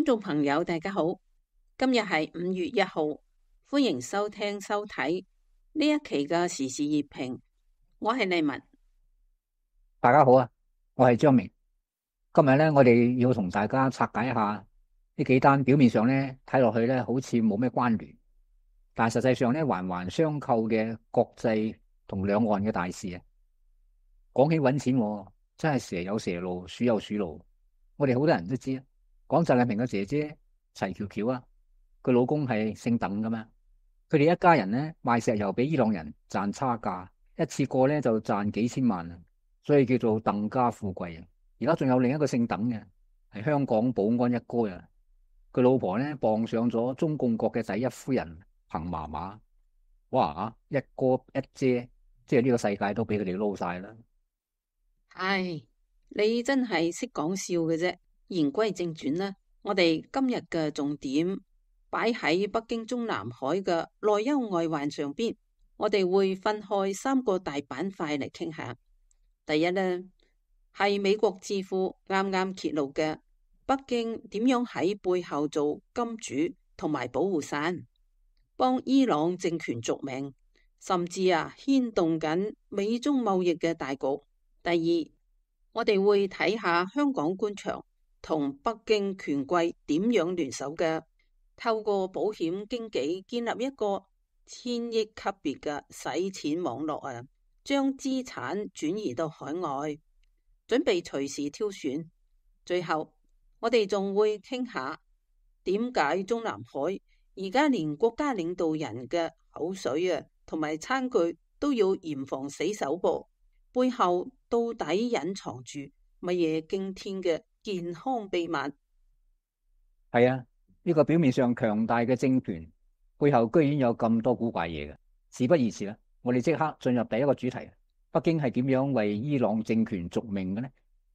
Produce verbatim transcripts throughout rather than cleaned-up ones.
眾朋友，大家好，今日係五月一號，歡迎收聽收睇呢一期嘅時事熱評。我係麗文， 大家好啊，我係張明。今日咧，我哋要同大家拆解一下呢幾單表面上咧睇落去咧好似冇咩關聯，但係實際上咧環環相扣嘅國際同兩岸嘅大事啊。講起搵錢，真係蛇有蛇路，鼠有鼠路。我哋好多人都知啊，講習近平嘅姐姐齊喬喬啊，佢老公係姓鄧噶嘛，佢哋一家人咧賣石油俾伊朗人賺差價，一次過咧就賺幾千萬啊，所以叫做鄧家富貴啊。而家仲有另一個姓鄧嘅，係香港保安一哥啊，佢老婆咧傍上咗中共國嘅第一夫人彭媽媽。哇，一哥一姐，即係呢個世界都俾佢哋撈晒啦。 唉，你真係識講笑嘅啫。言歸正傳啦，我哋今日嘅重點擺喺北京中南海嘅內憂外患上邊，我哋會分開三個大板塊嚟傾下。第一呢，係美國智庫啱啱揭露嘅北京點樣喺背後做金主同埋保護傘，幫伊朗政權續命，甚至啊牽動緊美中貿易嘅大局。第二，我哋會睇下香港官場同北京權貴點樣聯手嘅，透過保險經紀建立一個千億級別嘅洗錢網絡啊，將資產轉移到海外，準備隨時挑選。最後，我哋仲會傾下點解中南海而家連國家領導人嘅口水啊同埋餐具都要嚴防死守噃，背後到底隱藏住乜嘢驚天嘅健康秘密？ 係啊，呢個表面上強大嘅政權背後居然有咁多古怪嘢嘅。事不宜遲啦，我哋即刻進入第一個主題。北京係點樣為伊朗政權續命嘅呢？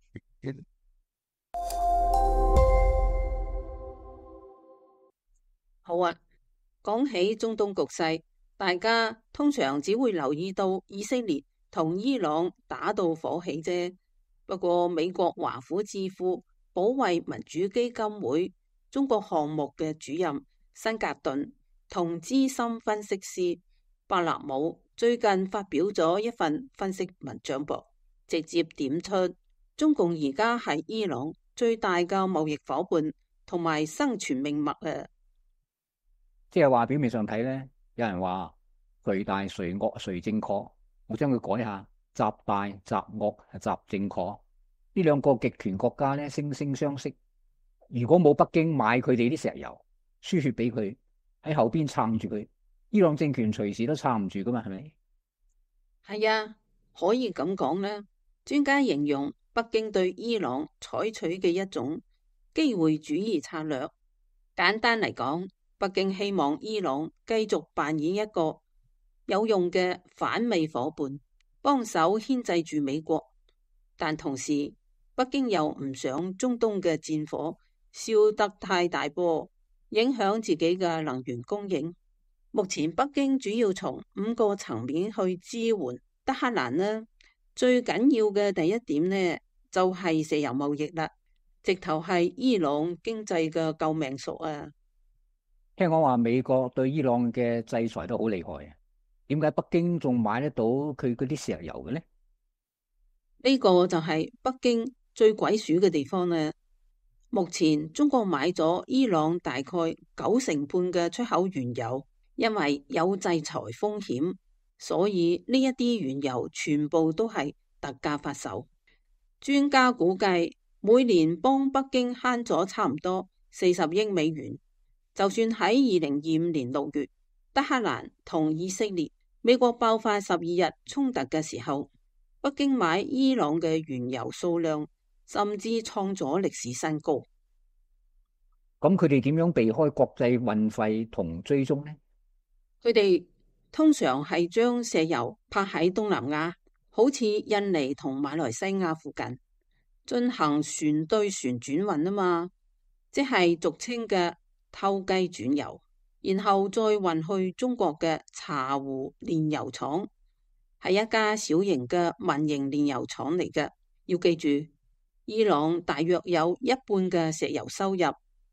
好啊，講起中東局勢，大家通常只會留意到以色列同伊朗打到火起啫。不過美國華府智庫保衛民主基金會中國項目嘅主任辛格頓同資深分析師巴勒姆最近發表咗一份分析文章噃，直接點出中共而家係伊朗最大嘅貿易夥伴同埋生存命脈啊！ 即係話表面上睇咧，有人話誰大誰惡誰正確，我將佢改下，習大習惡習正確。呢兩個極權國家咧，惺惺相惜。如果冇北京買佢哋啲石油，輸血俾佢喺後邊撐住佢，伊朗政權隨時都撐唔住噶嘛，係咪？ 係啊，可以咁講啦。專家形容北京對伊朗採取嘅一種機會主義策略，簡單嚟講，北京希望伊朗繼續扮演一個有用嘅反美夥伴，幫手牽制住美國，但同時北京又唔想中東嘅戰火燒得太大波，影響自己嘅能源供應。目前北京主要從五個層面去支援德黑蘭呢，最緊要嘅第一點呢，就係石油貿易啦，直頭係伊朗經濟嘅救命索啊！ 聽講話美國對伊朗嘅制裁都好厲害啊，點解北京仲買得到佢嗰啲石油嘅呢？ 呢個就係北京最鬼鼠嘅地方呢。目前中國買咗伊朗大概九成半嘅出口原油，因為有制裁風險，所以呢一啲原油全部都係特價發售。專家估計每年幫北京慳咗差唔多四十億美元。就算喺二零二五年六月，德黑蘭同以色列、美國爆發十二日衝突嘅時候，北京買伊朗嘅原油數量甚至創咗歷史新高。 咁佢哋點樣避開國際運費同追蹤呢？ 佢哋通常係將石油泊喺東南亞，好似印尼同馬來西亞附近進行船對船轉運啊嘛，即係俗稱嘅偷雞轉油，然後再運去中國嘅茶壺煉油廠，係一家小型嘅民營煉油廠嚟嘅。要記住，伊朗大約有一半嘅石油收入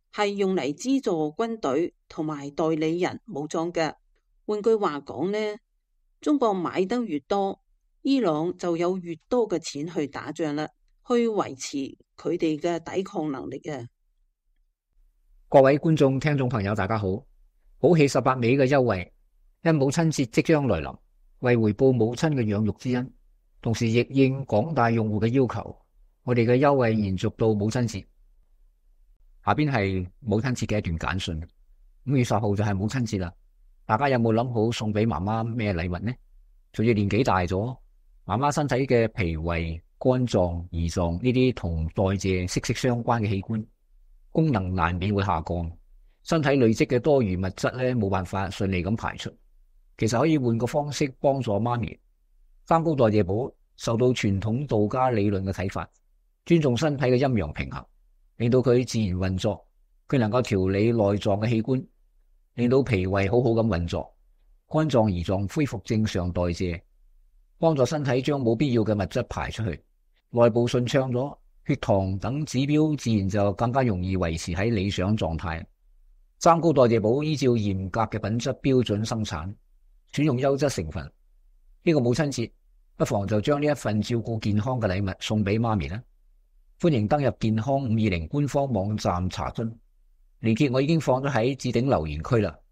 係用嚟資助軍隊同埋代理人武裝嘅。換句話講呢，中國買得越多，伊朗就有越多嘅錢去打仗啦，去維持佢哋嘅抵抗能力啊！ 各位觀眾、聽眾朋友，大家好！寶氣十八尾嘅優惠，因母親節即將來臨，為回報母親嘅養育之恩，同時亦應廣大用戶嘅要求，我哋嘅優惠延續到母親節。下邊係母親節嘅一段簡訊。五月十號就係母親節啦，大家有冇諗好送俾媽媽咩禮物呢？隨住年紀大咗，媽媽身體嘅脾胃、肝臟、胰臟呢啲同代謝息息相關嘅器官，功能難免會下降，身體累積嘅多餘物質咧冇辦法順利咁排出。其實可以換個方式幫助媽咪。三高代謝寶受到傳統道家理論嘅啟發，尊重身體嘅陰陽平衡，令到佢自然運作，佢能夠調理內臟嘅器官，令到脾胃好好咁運作，肝臟胰臟恢復正常代謝，幫助身體將冇必要嘅物質排出去，內部順暢咗，血糖等指標自然就更加容易維持喺理想狀態。三高代謝寶依照嚴格嘅品質標準生產，選用優質成分。呢個母親節，不妨就將呢一份照顧健康嘅禮物送俾媽咪啦。歡迎登入健康五二零官方網站查詢，連結我已經放咗喺置頂留言區啦。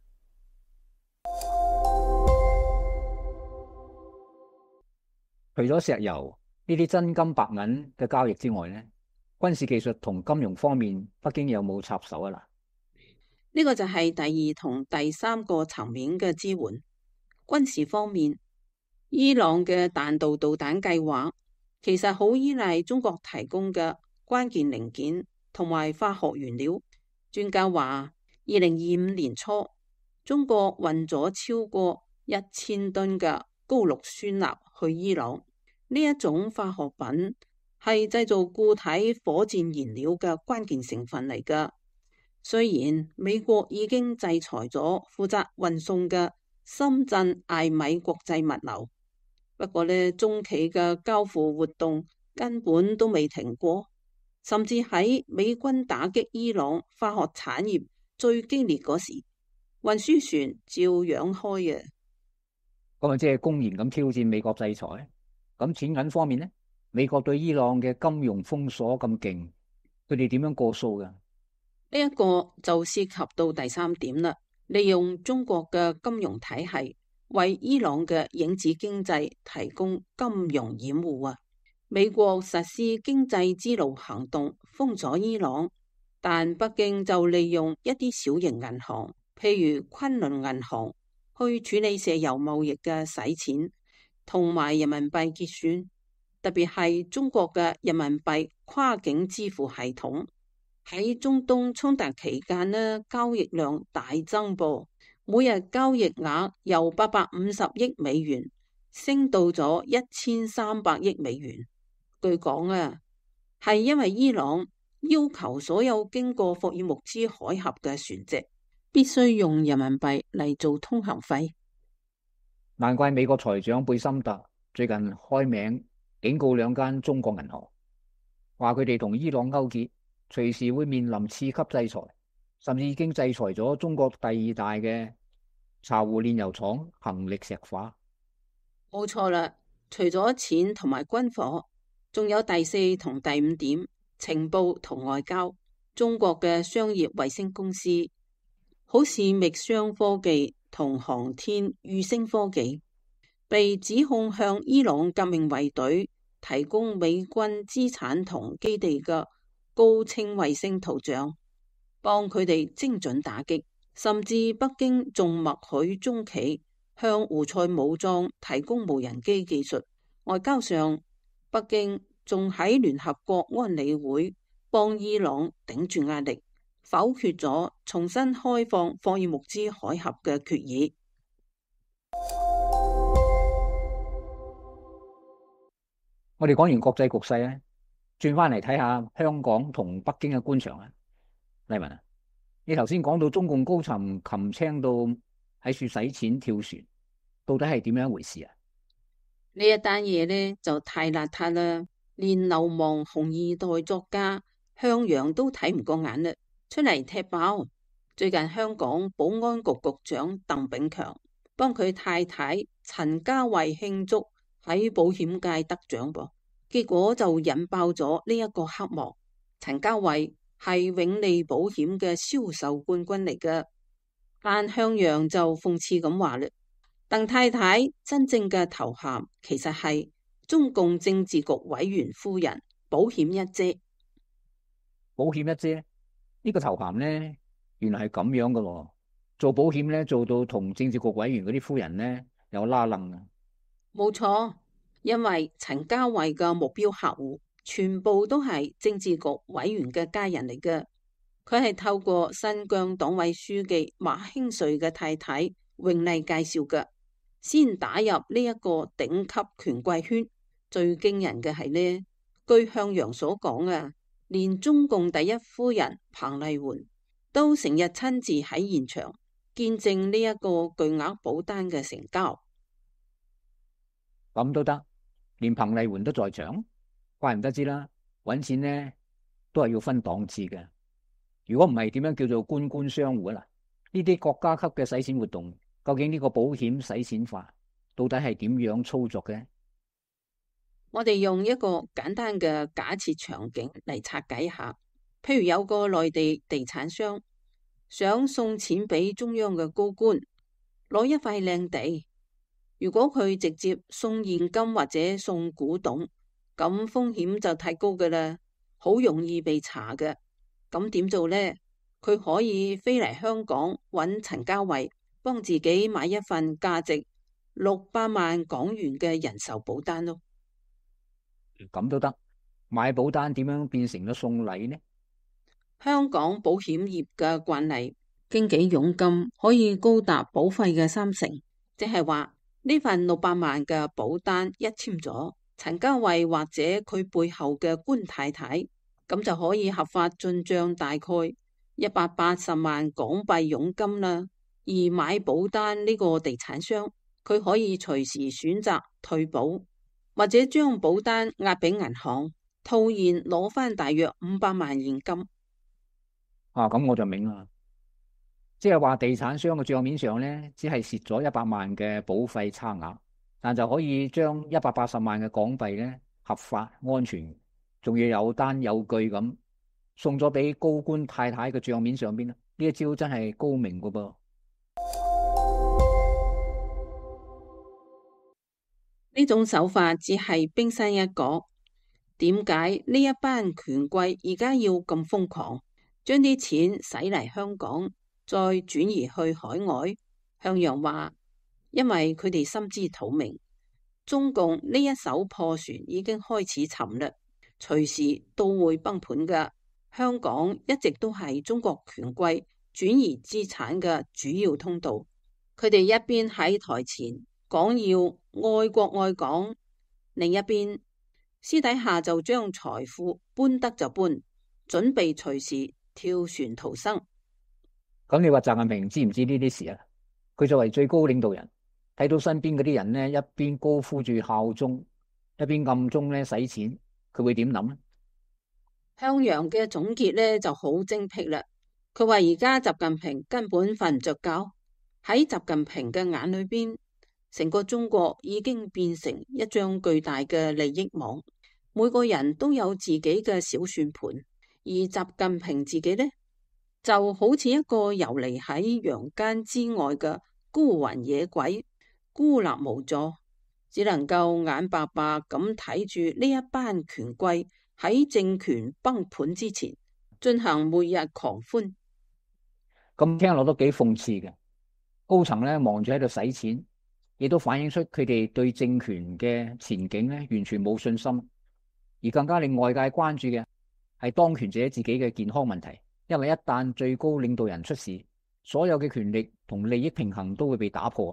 除咗石油呢啲真金白銀嘅交易之外呢，軍事技術同金融方面，北京有冇插手啊？嗱， 呢個就係第二同第三個層面嘅支援。軍事方面，伊朗嘅彈道導彈計劃其實好依賴中國提供嘅關鍵零件同埋化學原料。專家話，二零二五年初，中國運咗超過一千噸嘅高氯酸鈉去伊朗。呢一種化學品係製造固體火箭燃料嘅關鍵成分嚟㗎。雖然美國已經制裁咗負責運送嘅深圳艾米國際物流，不過呢，中企嘅交付活動根本都未停過，甚至喺美軍打擊伊朗化學產業最激烈嗰時，運輸船照樣開嘅。 咁啊，即係公然咁挑戰美國制裁。咁錢銀方面呢，美國對伊朗嘅金融封鎖咁勁，佢哋點樣過數㗎？ 呢一個就涉及到第三點啦，利用中國嘅金融體系為伊朗嘅影子經濟提供金融掩護啊！美國實施經濟之路行動封咗伊朗，但北京就利用一啲小型銀行，譬如昆侖銀行，去處理石油貿易嘅洗錢同埋人民幣結算，特別係中國嘅人民幣跨境支付系統。喺中東衝突期間呢，交易量大增噃，每日交易額由八百五十億美元升到咗一千三百億美元。據講啊，係因為伊朗要求所有經過霍爾木茲海峽嘅船隻必須用人民幣嚟做通行費。 難怪美國財長貝森特最近開名警告兩間中國銀行，話佢哋同伊朗勾結，隨時會面臨次級制裁，甚至已經制裁咗中國第二大嘅茶壺煉油廠恒力石化。 冇錯啦，除咗錢同埋軍火，仲有第四同第五點，情報同外交。中國嘅商業衛星公司，好似覓商科技同航天裕星科技，被指控向伊朗革命衛隊提供美軍資產同基地嘅高清衛星圖像，幫佢哋精準打擊。甚至北京仲默許中企向胡塞武裝提供無人機技術。外交上，北京仲喺聯合國安理會幫伊朗頂住壓力，否決咗重新開放霍爾木茲海峽嘅決議。 我哋講完國際局勢咧，轉翻嚟睇下香港同北京嘅官場啊。麗文啊，你頭先講到中共高層擒青到喺處洗錢跳船，到底係點樣一回事啊？ 呢一單嘢呢就太邋遢啦，連流亡紅二代作家向陽都睇唔過眼啦。 出嚟踢爆。最近香港保安局局長鄧炳強幫佢太太陳家慧慶祝喺保險界得獎噃，結果就引爆咗呢一個黑幕。陳家慧係永利保險嘅銷售冠軍嚟嘅，但向陽就諷刺咁話嘞，鄧太太真正嘅頭銜其實係中共政治局委員夫人，保險一姐。 保險一姐呢個頭銜呢，原來係咁樣噶喎。做保險呢，做到同政治局委員嗰啲夫人呢有拉楞啊。 冇錯，因為陳家慧嘅目標客戶全部都係政治局委員嘅家人嚟嘅。佢係透過新疆黨委書記馬興瑞嘅太太永麗介紹嘅，先打入呢一個頂級權貴圈。最驚人嘅係呢，據向陽所講啊，連中共第一夫人彭麗媛都成日親自喺現場見證呢一個巨額保單嘅成交。 咁都得，連彭麗媛都在場，怪唔得知啦。搵錢呢都係要分檔次嘅，如果唔係點樣叫做官官相護啊？嗱，呢啲國家級嘅洗錢活動，究竟呢個保險洗錢法到底係點樣操作嘅？ 我哋用一個簡單嘅假設場景嚟拆解一下，譬如有個內地地產商想送錢俾中央嘅高官，攞一塊靚地。如果佢直接送現金或者送古董，咁風險就太高㗎喇，好容易被查嘅。咁點做呢？佢可以飛嚟香港揾陳家慧，幫自己買一份價值六百萬港元嘅人壽保單咯。 咁都得，買保單點樣變成咗送禮呢？ 香港保險業嘅慣例，經紀佣金可以高達保費嘅三成，即係話呢份六百萬嘅保單一簽咗，陳家慧或者佢背後嘅官太太，咁就可以合法進賬大概一百八十萬港幣佣金啦。而買保單呢個地產商，佢可以隨時選擇退保，或者將保單押俾銀行套現，攞翻大約五百萬現金。 啊，咁我就明啦，即係話地產商嘅賬面上呢，只係蝕咗一百萬嘅保費差額，但就可以將一百八十萬嘅港幣呢合法安全，仲要有單有據咁送咗俾高官太太嘅賬面上邊啦。呢一招真係高明噶噃。 呢種手法只係冰山一角，點解呢一班權貴而家要咁瘋狂，將啲錢使嚟香港，再轉移去海外？向陽話，因為佢哋心知肚明，中共呢一艘破船已經開始沉嘞，隨時都會崩盤噶。香港一直都係中國權貴轉移資產嘅主要通道，佢哋一邊喺台前講要愛國愛港，另一邊私底下就將財富搬得就搬，準備隨時跳船逃生。 咁你話習近平知唔知呢啲事啊？佢作為最高領導人，睇到身邊嗰啲人呢，一邊高呼住效忠，一邊暗中咧使錢，佢會點諗呢？ 向陽嘅總結呢就好精闢啦。佢話而家習近平根本瞓唔着覺，喺習近平嘅眼裏邊，成個中國已經變成一張巨大嘅利益網，每個人都有自己嘅小算盤，而習近平自己呢，就好似一個游離喺陽間之外嘅孤魂野鬼，孤立無助，只能夠眼白白咁睇住呢一班權貴喺政權崩盤之前進行每日狂歡。 咁聽落都幾諷刺嘅。高層咧忙住喺度使錢，亦都反映出佢哋對政權嘅前景咧完全冇信心。而更加令外界關注嘅係當權者自己嘅健康問題，因為一旦最高領導人出事，所有嘅權力同利益平衡都會被打破。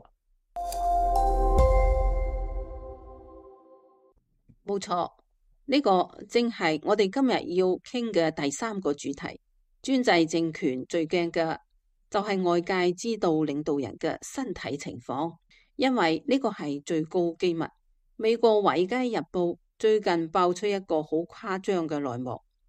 冇錯，呢個正係我哋今日要傾嘅第三個主題。專制政權最驚嘅就係外界知道領導人嘅身體情況，因為呢個係最高機密。美國《華爾街日報》最近爆出一個好誇張嘅內幕，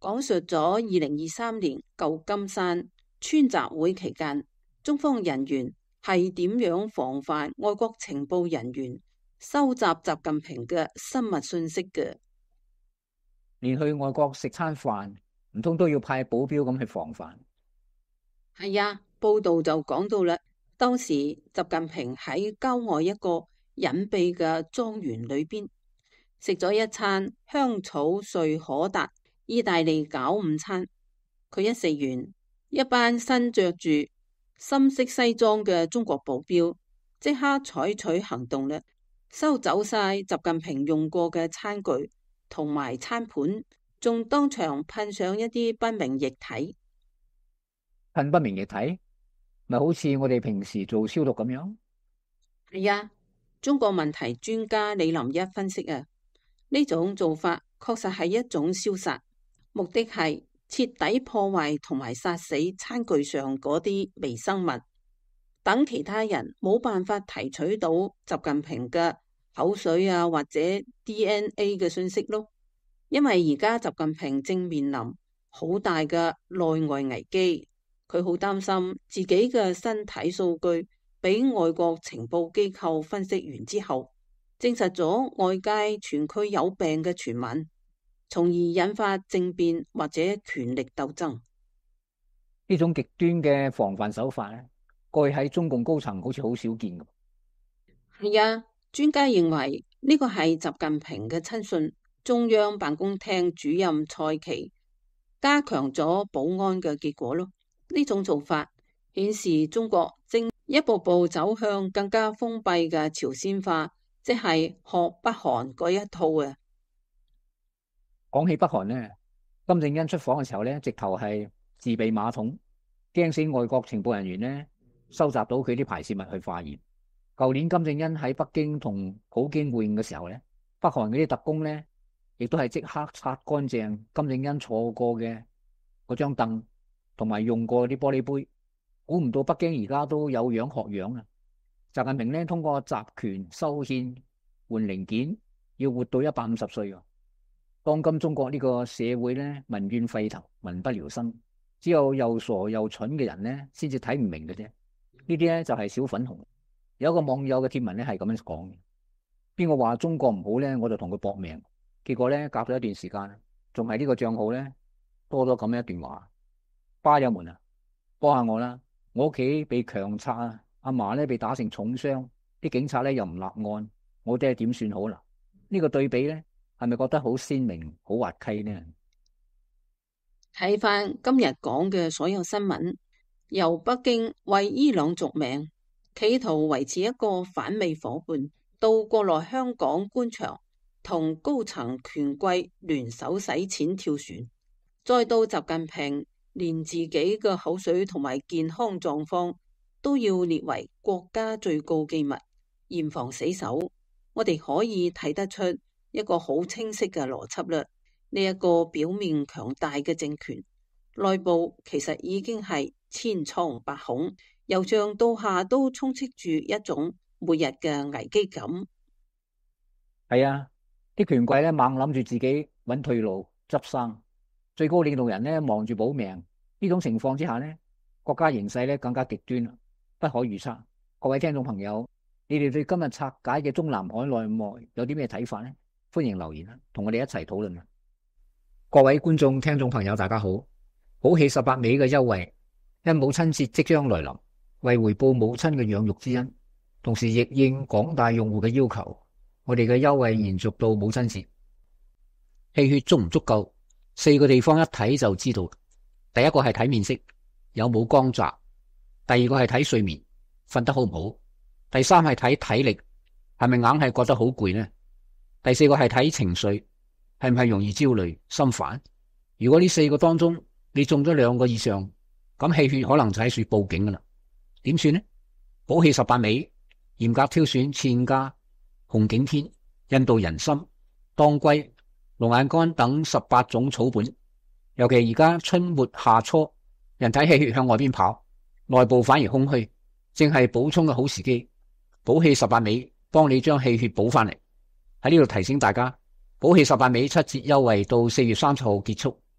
講述咗二零二三年舊金山川習會期間，中方人員係點樣防範外國情報人員收集習近平嘅新密信息嘅。 連去外國食餐飯，唔通都要派保鏢咁去防範？ 係啊，報道就講到啦，當時習近平喺郊外一個隱蔽嘅莊園裏邊食咗一餐香草瑞可達意大利餃午餐。佢一食完，一班身着住深色西裝嘅中國保鏢即刻採取行動啦，收走晒習近平用過嘅餐具同埋餐盤，仲當場噴上一啲不明液體。 噴不明液體，咪好似我哋平時做消毒咁樣？ 係啊，中國問題專家李林一分析啊，呢種做法確實係一種消殺，目的係徹底破壞同埋殺死餐具上嗰啲微生物，等其他人冇辦法提取到習近平嘅口水啊或者 D N A 嘅信息咯。因為而家習近平正面臨好大嘅內外危機，佢好擔心自己嘅身體數據俾外國情報機構分析完之後，證實咗外界傳佢有病嘅傳聞，從而引發政變或者權力鬥爭。 呢種極端嘅防範手法咧，過去喺中共高層好似好少見嘅。 係啊，專家認為呢個係習近平嘅親信中央辦公廳主任蔡奇加強咗保安嘅結果咯。呢種做法顯示中國正一步步走向更加封閉嘅朝鮮化，即係學北韓嗰一套啊。 講起北韓呢，金正恩出訪嘅時候呢，直頭係自備馬桶，驚死外國情報人員呢收集到佢啲排泄物去化驗。舊年金正恩喺北京同普京會晤嘅時候呢，北韓嗰啲特工呢亦都係即刻擦乾淨金正恩坐過嘅嗰張凳，同埋用過啲玻璃杯。估唔到北京而家都有樣學樣啊！習近平呢通過集權修憲換零件，要活到一百五十歲啊！當今中國呢個社會呢，民怨沸騰，民不聊生，只有又傻又蠢嘅人呢先至睇唔明嘅啫。呢啲呢就係小粉紅。有一個網友嘅貼文呢係咁樣講嘅：邊個話中國唔好呢，我就同佢搏命。結果呢，隔咗一段時間，仲係呢個賬號呢多咗咁一段話：巴友們啊，幫下我啦！我屋企被強拆啊，阿嫲咧被打成重傷，啲警察咧又唔立案，我哋係點算好啦？呢個對比咧，係咪覺得好鮮明、好滑稽呢？ 睇翻今日講嘅所有新聞，由北京為伊朗續命，企圖維持一個反美伙伴，到過來香港官場同高層權貴聯手洗錢跳船，再到習近平連自己嘅口水同埋健康狀況都要列為國家最高機密，嚴防死守。我哋可以睇得出一個好清晰嘅邏輯啦。呢一個表面強大嘅政權，內部其實已經係千瘡百孔，由上到下都充斥住一種每日嘅危機感。 係啊，啲權貴咧猛諗住自己揾退路執生。最高領導人呢忙住保命，呢種情況之下呢，國家形勢呢更加極端，不可預測。各位聽眾朋友，你哋對今日拆解嘅中南海內幕有啲咩睇法呢？歡迎留言啦，同我哋一齊討論啊！各位觀眾、聽眾朋友，大家好！寶氣十八尾嘅優惠，因母親節即將來臨，為回報母親嘅養育之恩，同時亦應廣大用戶嘅要求，我哋嘅優惠延續到母親節。氣血足唔足夠？四個地方一睇就知道。第一個係睇面色，有冇光澤；第二個係睇睡眠，瞓得好唔好；第三係睇體力，係咪硬係覺得好攰呢？第四個係睇情緒，係唔係容易焦慮、心煩？如果呢四個當中你中咗兩個以上，咁氣血可能就喺處報警噶啦。點算呢？寶氣十八味嚴格挑選茜家、紅景天、印度人參、當歸、龍眼乾等十八種草本，尤其而家春末夏初，人體氣血向外邊跑，內部反而空虛，正係補充嘅好時機。寶氣十八味幫你將氣血補翻嚟。喺呢度提醒大家，寶氣十八味七折優惠到四月三十號結束，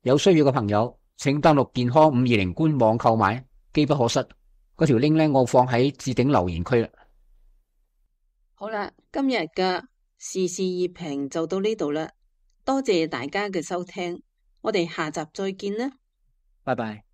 有需要嘅朋友，請登錄健康五二零官網購買，機不可失。嗰條 link 咧，我放喺置頂留言區啦。 好啦，今日嘅時事熱評就到呢度啦，多謝大家嘅收聽，我哋下集再見啦， 拜拜。